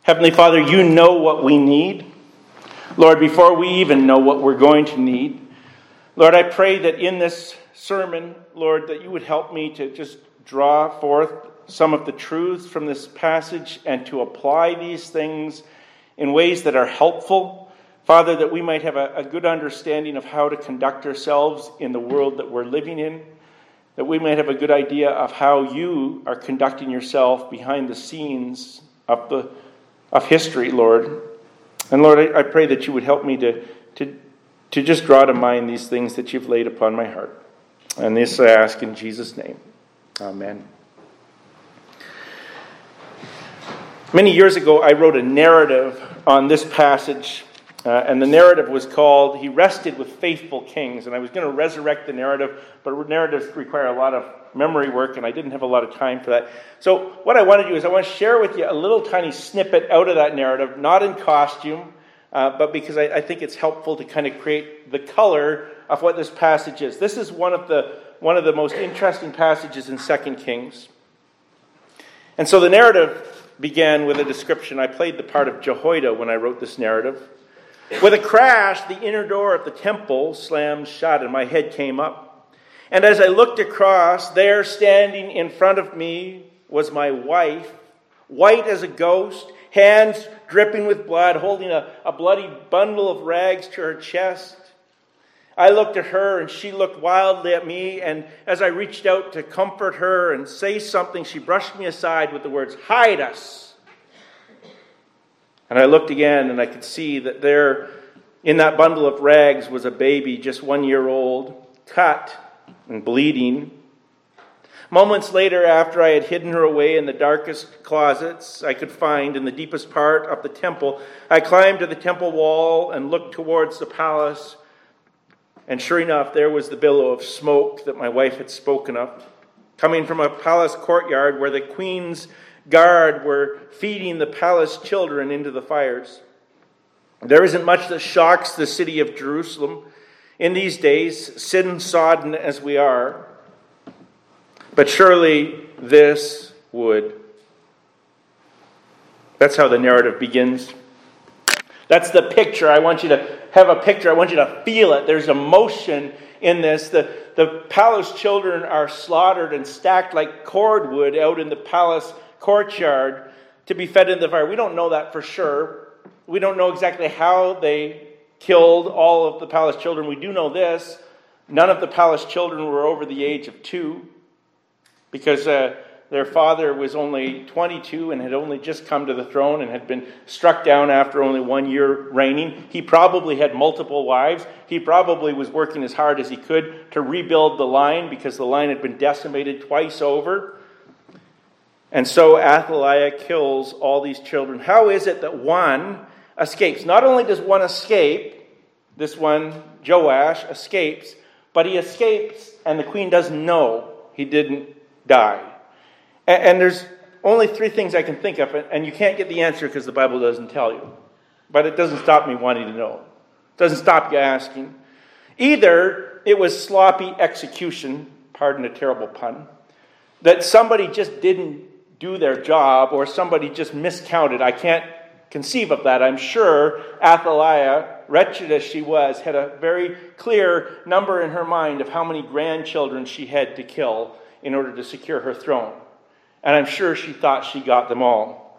Heavenly Father, you know what we need. Lord, before we even know what we're going to need, Lord, I pray that in this sermon, Lord, that you would help me to just draw forth some of the truths from this passage and to apply these things in ways that are helpful. Father, that we might have a good understanding of how to conduct ourselves in the world that we're living in, that we might have a good idea of how you are conducting yourself behind the scenes of history, Lord. And Lord, I pray that you would help me to just draw to mind these things that you've laid upon my heart. And this I ask in Jesus' name. Amen. Many years ago, I wrote a narrative on this passage, and the narrative was called, He Rested with Faithful Kings. And I was going to resurrect the narrative, but narratives require a lot of memory work, and I didn't have a lot of time for that. So what I want to do is I want to share with you a little tiny snippet out of that narrative, not in costume, but because I think it's helpful to kind of create the color of what this passage is. This is one of the most interesting passages in 2 Kings. And so the narrative began with a description. I played the part of Jehoiada when I wrote this narrative. With a crash, the inner door of the temple slammed shut and my head came up. And as I looked across, there standing in front of me was my wife, white as a ghost, hands dripping with blood, holding a bloody bundle of rags to her chest. I looked at her and she looked wildly at me, and as I reached out to comfort her and say something, she brushed me aside with the words, "Hide us." And I looked again and I could see that there in that bundle of rags was a baby just 1 year old, cut and bleeding. Moments later, after I had hidden her away in the darkest closets I could find in the deepest part of the temple, I climbed to the temple wall and looked towards the palace. And sure enough, there was the billow of smoke that my wife had spoken of, coming from a palace courtyard where the queen's guard were feeding the palace children into the fires. There isn't much that shocks the city of Jerusalem in these days, sin-sodden as we are. But surely this would. That's how the narrative begins. That's the picture. I want you to have a picture. I want you to feel it. There's emotion in this. The palace children are slaughtered and stacked like cordwood out in the palace courtyard to be fed in the fire. We don't know that for sure. We don't know exactly how they killed all of the palace children. We do know this. None of the palace children were over the age of 2 because their father was only 22 and had only just come to the throne and had been struck down after only 1 year reigning. He probably had multiple wives. He probably was working as hard as he could to rebuild the line because the line had been decimated twice over. And so Athaliah kills all these children. How is it that one escapes? Not only does one escape, this one, Joash, escapes, but he escapes and the queen doesn't know he didn't die. And there's only 3 things I can think of, and you can't get the answer because the Bible doesn't tell you. But it doesn't stop me wanting to know. It doesn't stop you asking. Either it was sloppy execution, pardon a terrible pun, that somebody just didn't do their job or somebody just miscounted. I can't conceive of that. I'm sure Athaliah, wretched as she was, had a very clear number in her mind of how many grandchildren she had to kill in order to secure her throne. And I'm sure she thought she got them all.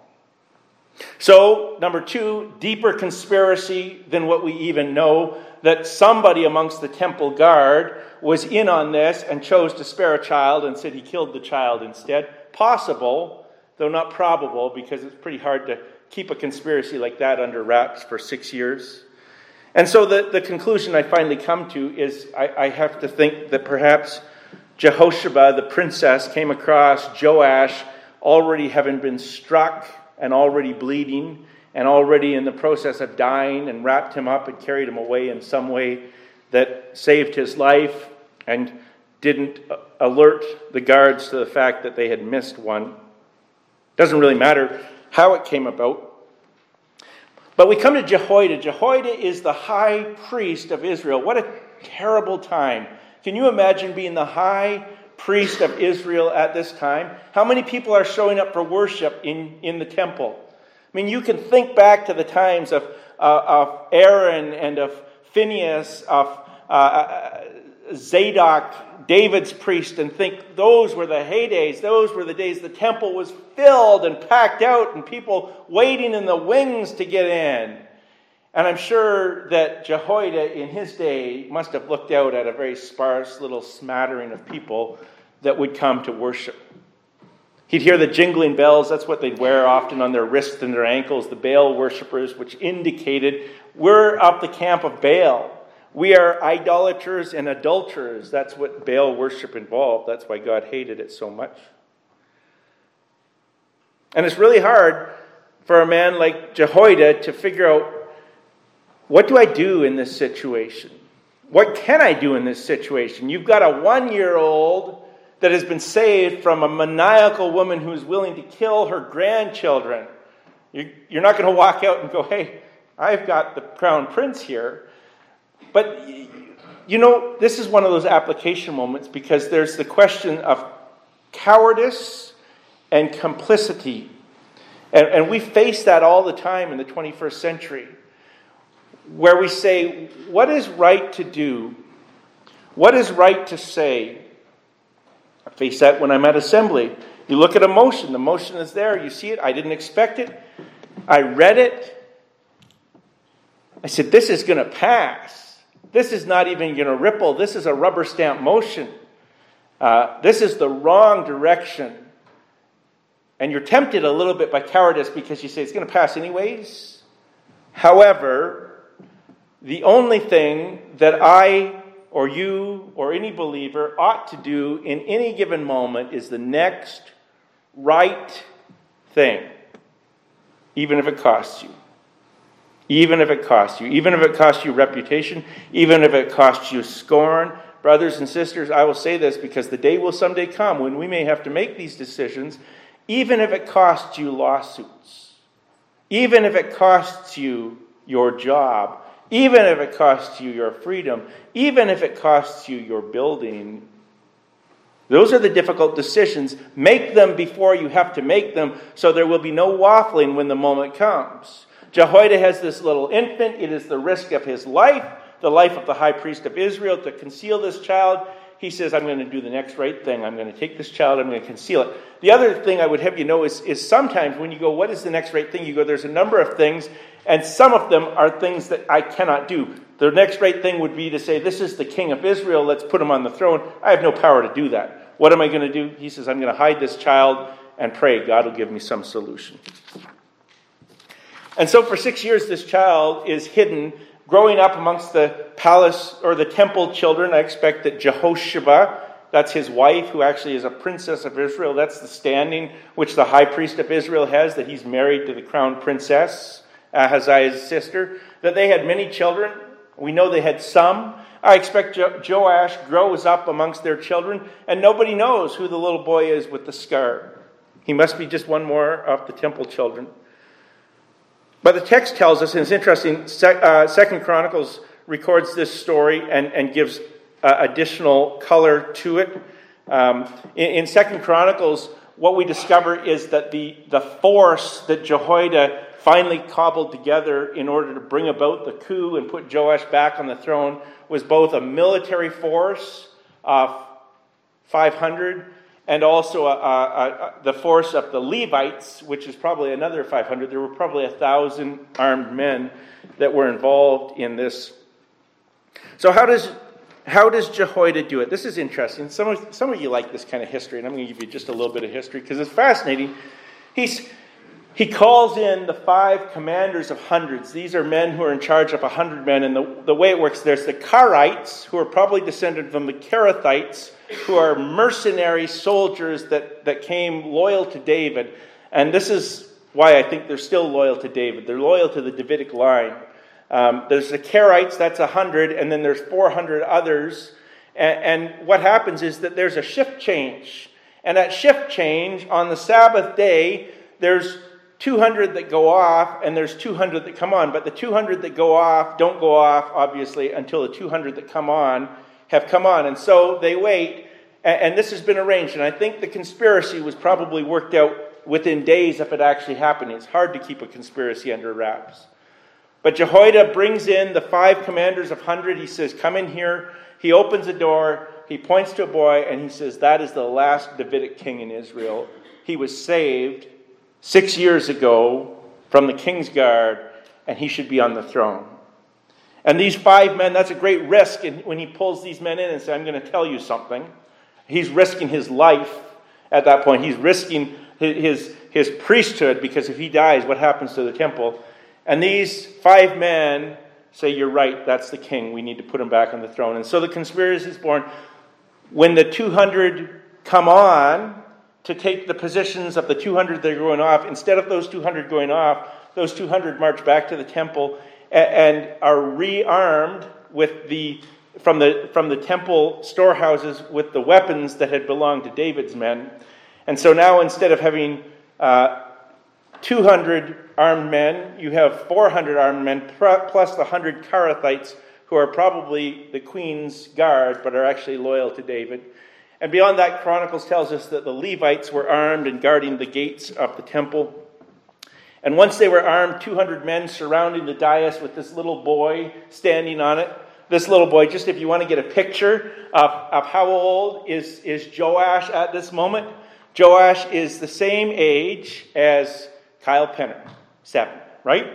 So, number 2, deeper conspiracy than what we even know, that somebody amongst the temple guard was in on this and chose to spare a child and said he killed the child instead. Possible, though not probable, because it's pretty hard to keep a conspiracy like that under wraps for 6 years. And so the conclusion I finally come to is I have to think that perhaps Jehosheba, the princess, came across Joash already having been struck and already bleeding and already in the process of dying, and wrapped him up and carried him away in some way that saved his life and didn't alert the guards to the fact that they had missed one. Doesn't really matter how it came about. But we come to Jehoiada. Jehoiada is the high priest of Israel. What a terrible time. Can you imagine being the high priest of Israel at this time? How many people are showing up for worship in the temple? mean, you can think back to the times of Aaron and of Phinehas, of Zadok, David's priest, and think those were the heydays. Those were the days the temple was filled and packed out and people waiting in the wings to get in. And I'm sure that Jehoiada in his day must have looked out at a very sparse little smattering of people that would come to worship. He'd hear the jingling bells. That's what they'd wear often on their wrists and their ankles, the Baal worshippers, which indicated we're of the camp of Baal. We are idolaters and adulterers. That's what Baal worship involved. That's why God hated it so much. And it's really hard for a man like Jehoiada to figure out, what do I do in this situation? What can I do in this situation? You've got a 1-year-old that has been saved from a maniacal woman who is willing to kill her grandchildren. You're not going to walk out and go, hey, I've got the crown prince here. But, this is one of those application moments because there's the question of cowardice and complicity. And we face that all the time in the 21st century, where we say, what is right to do? What is right to say? I face that when I'm at assembly. You look at a motion. The motion is there. You see it. I didn't expect it. I read it. I said, this is going to pass. This is not even going to ripple. This is a rubber stamp motion. This is the wrong direction. And you're tempted a little bit by cowardice because you say it's going to pass anyways. However, the only thing that I or you or any believer ought to do in any given moment is the next right thing, even if it costs you. Even if it costs you. Even if it costs you reputation. Even if it costs you scorn. Brothers and sisters, I will say this because the day will someday come when we may have to make these decisions, even if it costs you lawsuits. Even if it costs you your job. Even if it costs you your freedom, even if it costs you your building, those are the difficult decisions. Make them before you have to make them so there will be no waffling when the moment comes. Jehoiada has this little infant. It is the risk of his life, the life of the high priest of Israel, to conceal this child. He says, I'm going to do the next right thing. I'm going to take this child, I'm going to conceal it. The other thing I would have you know is sometimes when you go, what is the next right thing? You go, there's a number of things, and some of them are things that I cannot do. The next right thing would be to say, this is the king of Israel, let's put him on the throne. I have no power to do that. What am I going to do? He says, I'm going to hide this child and pray God will give me some solution. And so for 6 years, this child is hidden, growing up amongst the palace or the temple children. I expect that Jehosheba, that's his wife, who actually is a princess of Israel. That's the standing which the high priest of Israel has, that he's married to the crown princess, Ahaziah's sister. That they had many children. We know they had some. I expect Joash grows up amongst their children, and nobody knows who the little boy is with the scar. He must be just one more of the temple children. But the text tells us, and it's interesting, 2 Chronicles records this story and gives additional color to it. In 2 Chronicles, what we discover is that the force that Jehoiada finally cobbled together in order to bring about the coup and put Joash back on the throne was both a military force of 500 and also the force of the Levites, which is probably another 500. There were probably 1,000 armed men that were involved in this. So how does Jehoiada do it? This is interesting. Some of you like this kind of history, and I'm going to give you just a little bit of history because it's fascinating. He calls in the 5 commanders of hundreds. These are men who are in charge of 100 men. And the way it works, there's the Karites, who are probably descended from the Kerethites, who are mercenary soldiers that came loyal to David. And this is why I think they're still loyal to David. They're loyal to the Davidic line. There's the Karites, that's 100, and then there's 400 others. And what happens is that there's a shift change. And at shift change, on the Sabbath day, there's 200 that go off, and there's 200 that come on. But the 200 that go off don't go off, obviously, until the 200 that come on have come on. And so they wait, and this has been arranged. And I think the conspiracy was probably worked out within days of it actually happening. It's hard to keep a conspiracy under wraps. But Jehoiada brings in the 5 commanders of 100. He says, come in here. He opens the door. He points to a boy, and he says, that is the last Davidic king in Israel. He was saved 6 years ago from the king's guard, and he should be on the throne. And these 5 men, that's a great risk when he pulls these men in and says, I'm going to tell you something. He's risking his life at that point. He's risking his priesthood, because if he dies, what happens to the temple? And these 5 men say, you're right, that's the king. We need to put him back on the throne. And so the conspiracy is born. When the 200 come on to take the positions of the 200 that are going off, instead of those 200 going off, those 200 march back to the temple and are rearmed with from the temple storehouses with the weapons that had belonged to David's men. And so now, instead of having 200 armed men, you have 400 armed men, plus the 100 Karathites, who are probably the queen's guard, but are actually loyal to David. And beyond that, Chronicles tells us that the Levites were armed and guarding the gates of the temple. And once they were armed, 200 men surrounding the dais with this little boy standing on it. This little boy, just if you want to get a picture of how old is Joash at this moment. Joash is the same age as Kyle Penner. 7, right?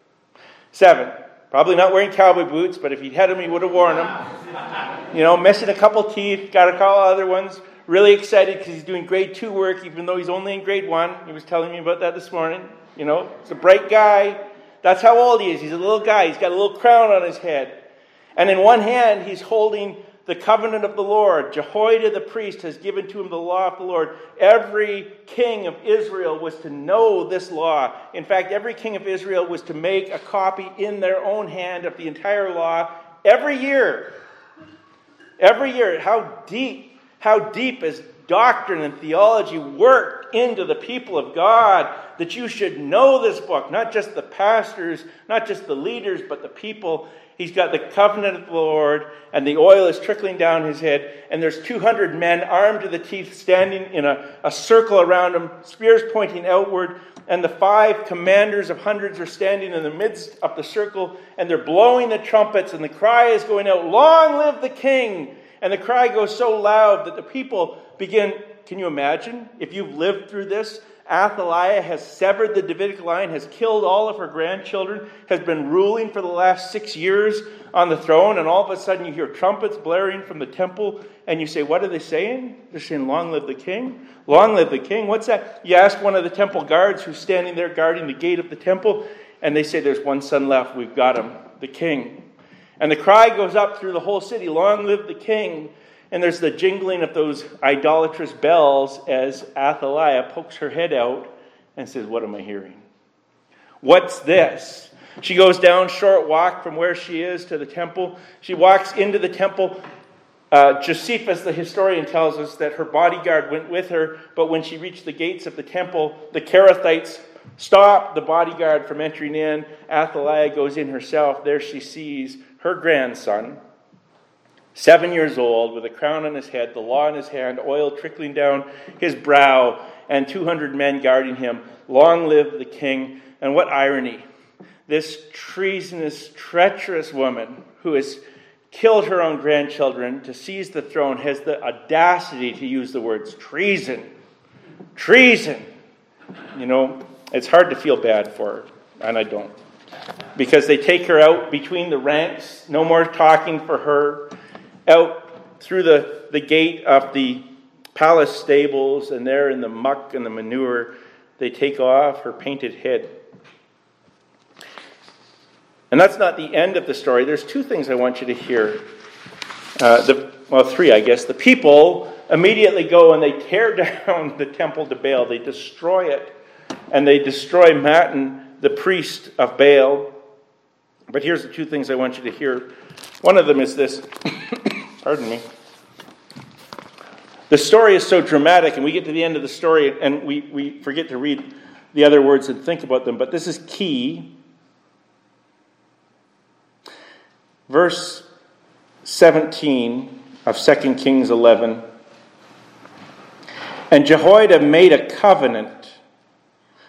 7. Probably not wearing cowboy boots, but if he'd had them, he would have worn them. Missing a couple teeth, got a couple other ones. Really excited because he's doing grade 2 work, even though he's only in grade 1. He was telling me about that this morning. He's a bright guy. That's how old he is. He's a little guy. He's got a little crown on his head. And in one hand, he's holding the covenant of the Lord. Jehoiada the priest has given to him the law of the Lord. Every king of Israel was to know this law. In fact, every king of Israel was to make a copy in their own hand of the entire law every year. Every year. How deep is doctrine and theology worked into the people of God, that you should know this book, not just the pastors, not just the leaders, but the people. He's got the covenant of the Lord, and the oil is trickling down his head, and there's 200 men armed to the teeth standing in a circle around him, spears pointing outward, and the 5 commanders of hundreds are standing in the midst of the circle, and they're blowing the trumpets, and the cry is going out, long live the king! And the cry goes so loud that the people begin, can you imagine, if you've lived through this? Athaliah has severed the Davidic line, has killed all of her grandchildren, has been ruling for the last 6 years on the throne, and all of a sudden you hear trumpets blaring from the temple, and you say, what are they saying? They're saying, long live the king? Long live the king? What's that? You ask one of the temple guards who's standing there guarding the gate of the temple, and they say, there's one son left, we've got him, the king. And the cry goes up through the whole city, long live the king. And there's the jingling of those idolatrous bells as Athaliah pokes her head out and says, what am I hearing? What's this? She goes down short walk from where she is to the temple. She walks into the temple. Josephus, the historian, tells us that her bodyguard went with her, but when she reached the gates of the temple, the Karathites stopped the bodyguard from entering in. Athaliah goes in herself. There she sees her grandson, 7 years old, with a crown on his head, the law in his hand, oil trickling down his brow, and 200 men guarding him. Long live the king. And what irony. This treasonous, treacherous woman who has killed her own grandchildren to seize the throne has the audacity to use the words treason. Treason. It's hard to feel bad for her, and I don't. Because they take her out between the ranks, no more talking for her, out through the gate of the palace stables, and there in the muck and the manure, they take off her painted head. And that's not the end of the story. There's 2 things I want you to hear. 3, I guess. The people immediately go and they tear down the temple to Baal. They destroy it. And they destroy Mattan, the priest of Baal. But here's the 2 things I want you to hear. One of them is this. Pardon me. The story is so dramatic, and we get to the end of the story, and we forget to read the other words and think about them. But this is key. Verse 17 of 2 Kings 11. And Jehoiada made a covenant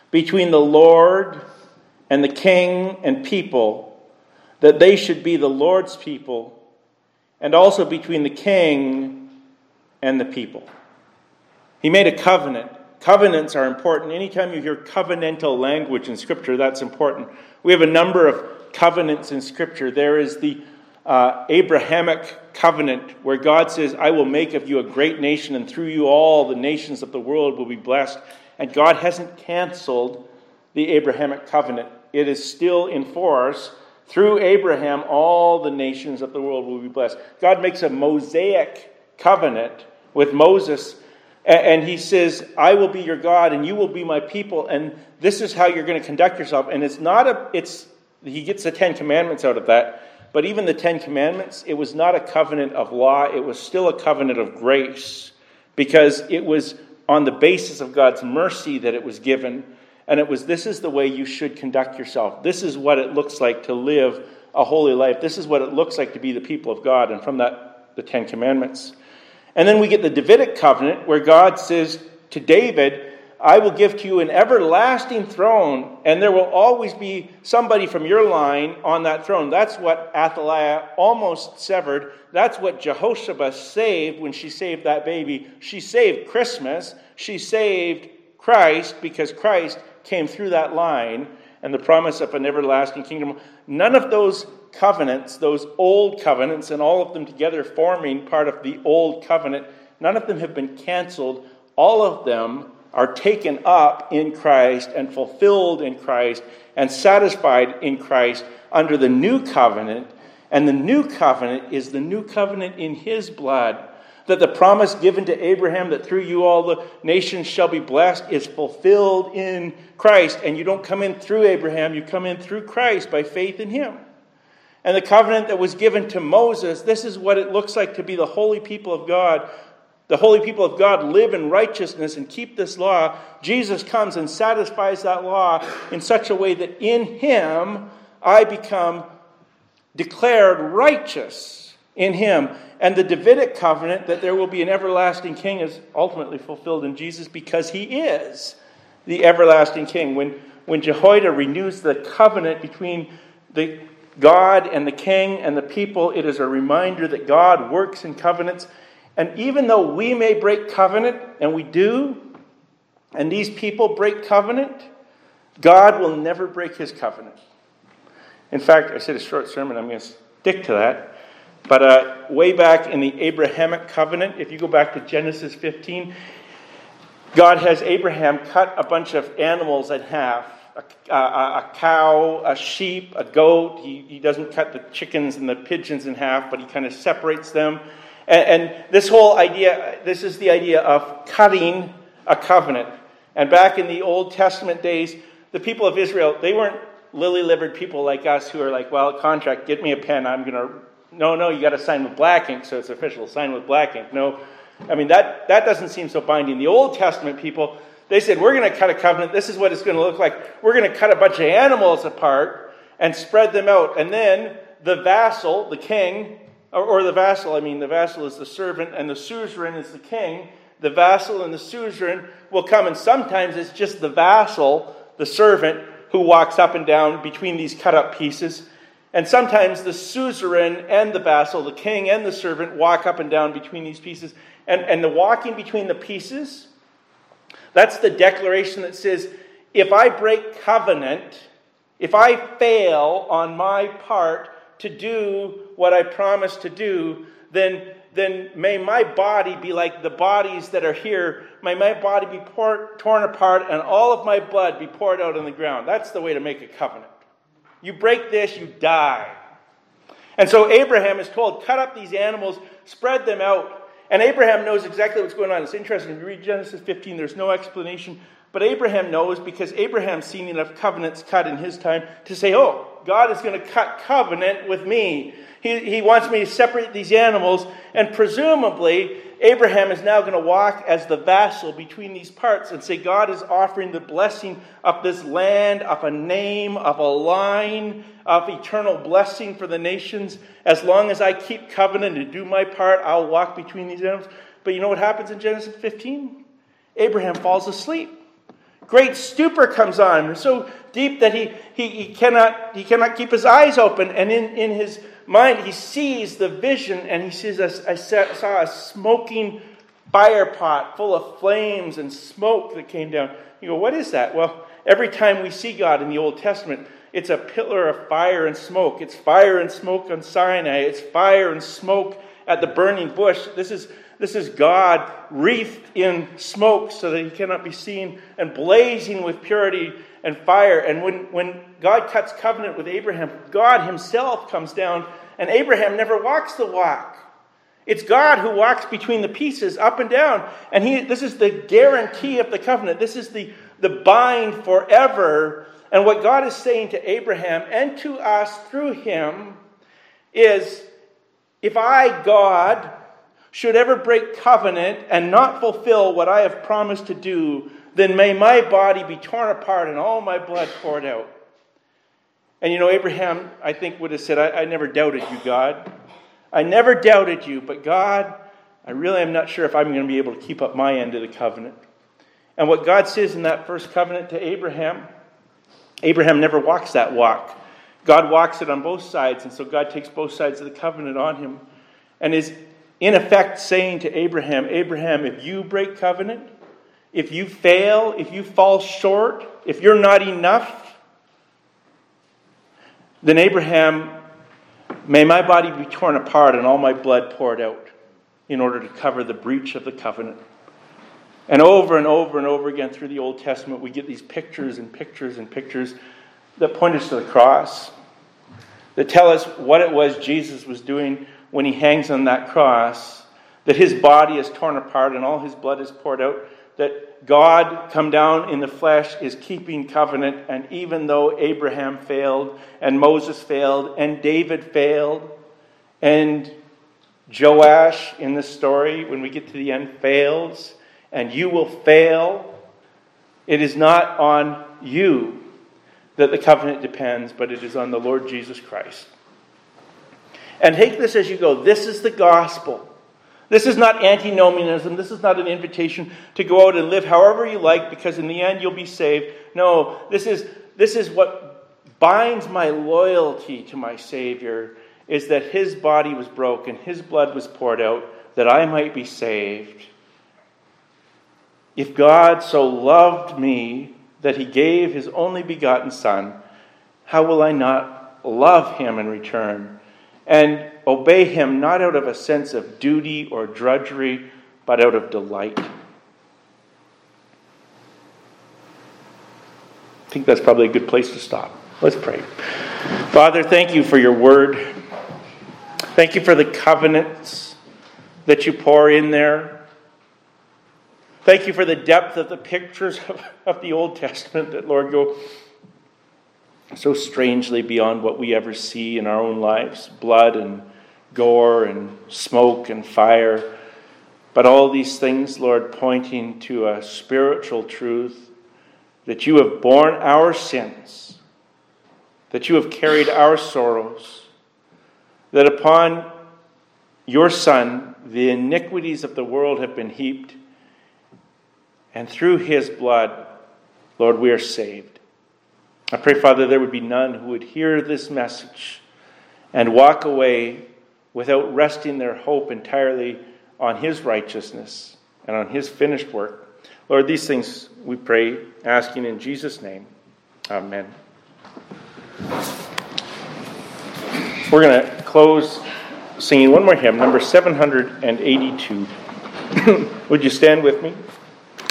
between the Lord and the king and people, that they should be the Lord's people, and also between the king and the people. He made a covenant. Covenants are important. Anytime you hear covenantal language in Scripture, that's important. We have a number of covenants in Scripture. There is the Abrahamic covenant, where God says, I will make of you a great nation, and through you all the nations of the world will be blessed. And God hasn't canceled the Abrahamic covenant. It is still in force. Through Abraham, all the nations of the world will be blessed. God makes a Mosaic covenant with Moses, and he says, I will be your God, and you will be my people, and this is how you're going to conduct yourself. And he gets the Ten Commandments out of that. But even the Ten Commandments, it was not a covenant of law. It was still a covenant of grace, because it was on the basis of God's mercy that it was given. And this is the way you should conduct yourself. This is what it looks like to live a holy life. This is what it looks like to be the people of God. And from that, the Ten Commandments. And then we get the Davidic covenant, where God says to David, I will give to you an everlasting throne, and there will always be somebody from your line on that throne. That's what Athaliah almost severed. That's what Jehoshaphat saved when she saved that baby. She saved Christmas. She saved Christ, because Christ came through that line, and the promise of an everlasting kingdom. None of those covenants, those old covenants, and all of them together forming part of the old covenant, none of them have been canceled. All of them are taken up in Christ and fulfilled in Christ and satisfied in Christ under the new covenant. And the new covenant is the new covenant in his blood. That the promise given to Abraham that through you all the nations shall be blessed is fulfilled in Christ. And you don't come in through Abraham, you come in through Christ by faith in him. And the covenant that was given to Moses, this is what it looks like to be the holy people of God. The holy people of God live in righteousness and keep this law. Jesus comes and satisfies that law in such a way that in him I become declared righteous in him. And the Davidic covenant that there will be an everlasting king is ultimately fulfilled in Jesus, because he is the everlasting king. When Jehoiada renews the covenant between the God and the king and the people, it is a reminder that God works in covenants. And even though we may break covenant, and we do, and these people break covenant, God will never break his covenant. In fact, I said a short sermon, I'm going to stick to that. But way back in the Abrahamic covenant, if you go back to Genesis 15, God has Abraham cut a bunch of animals in half. A cow, a sheep, a goat. He doesn't cut the chickens and the pigeons in half, but he kind of separates them. And this whole idea, this is the idea of cutting a covenant. And back in the Old Testament days, the people of Israel, they weren't lily-livered people like us who are like, well, contract, get me a pen, I'm going to... No, you got to sign with black ink so it's official. Sign with black ink. No, I mean, that doesn't seem so binding. The Old Testament people, they said, we're going to cut a covenant. This is what it's going to look like. We're going to cut a bunch of animals apart and spread them out. And then the vassal, the king... the vassal is the servant, and the suzerain is the king. The vassal and the suzerain will come, and sometimes it's just the vassal, the servant, who walks up and down between these cut-up pieces. And sometimes the suzerain and the vassal, the king and the servant, walk up and down between these pieces. And the walking between the pieces, that's the declaration that says, if I break covenant, if I fail on my part to do what I promised to do, then may my body be like the bodies that are here. May my body be torn apart and all of my blood be poured out on the ground. That's the way to make a covenant. You break this, you die. And so Abraham is told, cut up these animals, spread them out. And Abraham knows exactly what's going on. It's interesting. If you read Genesis 15, there's no explanation. But Abraham knows, because Abraham's seen enough covenants cut in his time to say, oh, God is going to cut covenant with me. He wants me to separate these animals. And presumably, Abraham is now going to walk as the vassal between these parts and say, God is offering the blessing of this land, of a name, of a line, of eternal blessing for the nations. As long as I keep covenant and do my part, I'll walk between these animals. But you know what happens in Genesis 15? Abraham falls asleep. great stupor comes on him, so deep that he cannot keep his eyes open. And in his mind, he sees the vision, and he sees, I saw a smoking fire pot full of flames and smoke that came down. You go, what is that? Well, every time we see God in the Old Testament, it's a pillar of fire and smoke. It's fire and smoke on Sinai. It's fire and smoke at the burning bush. This is God wreathed in smoke so that he cannot be seen, and blazing with purity and fire. And when God cuts covenant with Abraham, God himself comes down, and Abraham never walks the walk. It's God who walks between the pieces, up and down. And this is the guarantee of the covenant. This is the bind forever. And what God is saying to Abraham and to us through him is, if I, God, should ever break covenant and not fulfill what I have promised to do, then may my body be torn apart and all my blood poured out. And Abraham, I think, would have said, I never doubted you, God. I never doubted you, but God, I really am not sure if I'm going to be able to keep up my end of the covenant. And what God says in that first covenant to Abraham never walks that walk. God walks it on both sides, and so God takes both sides of the covenant on him and is in effect saying to Abraham, if you break covenant, if you fail, if you fall short, if you're not enough, then Abraham, may my body be torn apart and all my blood poured out in order to cover the breach of the covenant. And over and over and over again through the Old Testament, we get these pictures and pictures and pictures that point us to the cross, that tell us what it was Jesus was doing when he hangs on that cross, that his body is torn apart and all his blood is poured out, that God come down in the flesh is keeping covenant. And even though Abraham failed and Moses failed and David failed and Joash in the story, when we get to the end, fails, and you will fail, it is not on you that the covenant depends, but it is on the Lord Jesus Christ. And take this as you go. This is the gospel. This is not antinomianism. This is not an invitation to go out and live however you like, because in the end you'll be saved. No, this is what binds my loyalty to my Savior, is that his body was broken, his blood was poured out, that I might be saved. If God so loved me that he gave his only begotten Son, how will I not love him in return and obey him, not out of a sense of duty or drudgery, but out of delight? I think that's probably a good place to stop. Let's pray. Father, thank you for your word. Thank you for the covenants that you pour in there. Thank you for the depth of the pictures of the Old Testament that, Lord, go so strangely beyond what we ever see in our own lives. Blood and gore and smoke and fire. But all these things, Lord, pointing to a spiritual truth, that you have borne our sins, that you have carried our sorrows, that upon your Son the iniquities of the world have been heaped, and through his blood, Lord, we are saved. I pray, Father, there would be none who would hear this message and walk away without resting their hope entirely on his righteousness and on his finished work. Lord, these things we pray, asking in Jesus' name. Amen. We're going to close singing one more hymn, number 782. Would you stand with me?